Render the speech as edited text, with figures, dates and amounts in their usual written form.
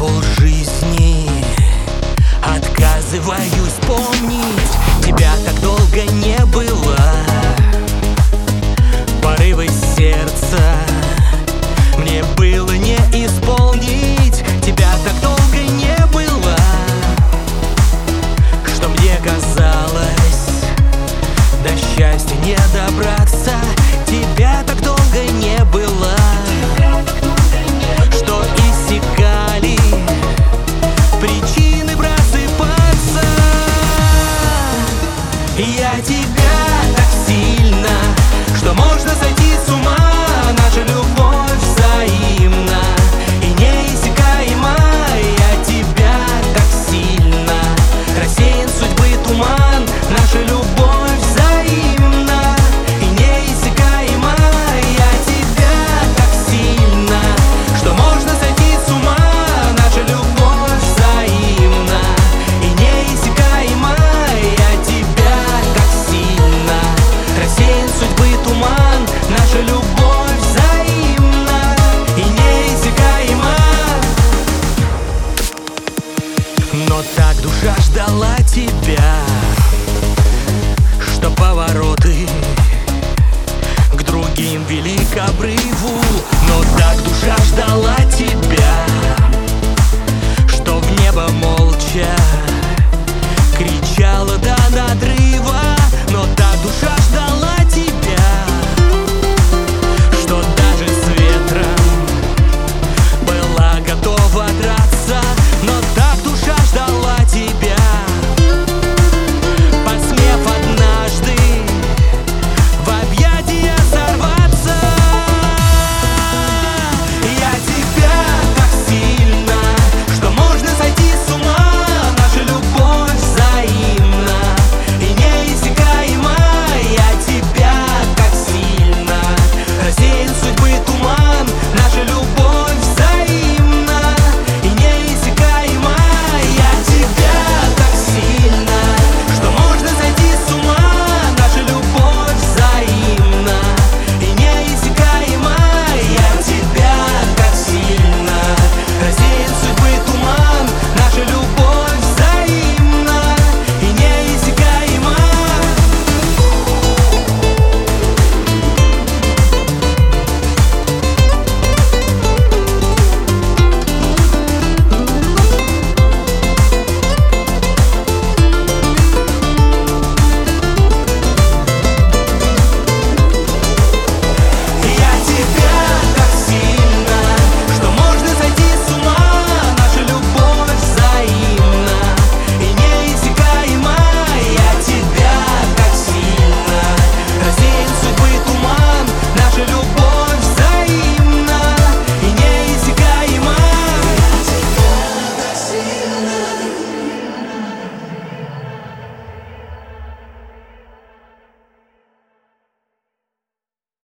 полжизни отказываюсь помнить. Тебя так долго не было, порывы сердца мне было не исполнить. Тебя так долго не было, что мне казалось до счастья не добраться. Тебя так долго не было, что иссякали причины просыпаться. Я тебя так сильно, что можно сойти с ума. Наша любовь взаимна и неиссякаема. Я тебя так сильно, рассеян судьбы туман. Наша любовь взаимна и неиссякаема. Я тебя так сильно, что можно сойти с ума. Наша любовь взаимна и неиссякаема. Я тебя так сильно, рассеян судьбы туман. Наша любовь взаимна и неиссякаема. Но так душа ждала тебя, что повороты к другим вели к обрыву. Но так душа ждала тебя, что в небо молча кричала до надрыва.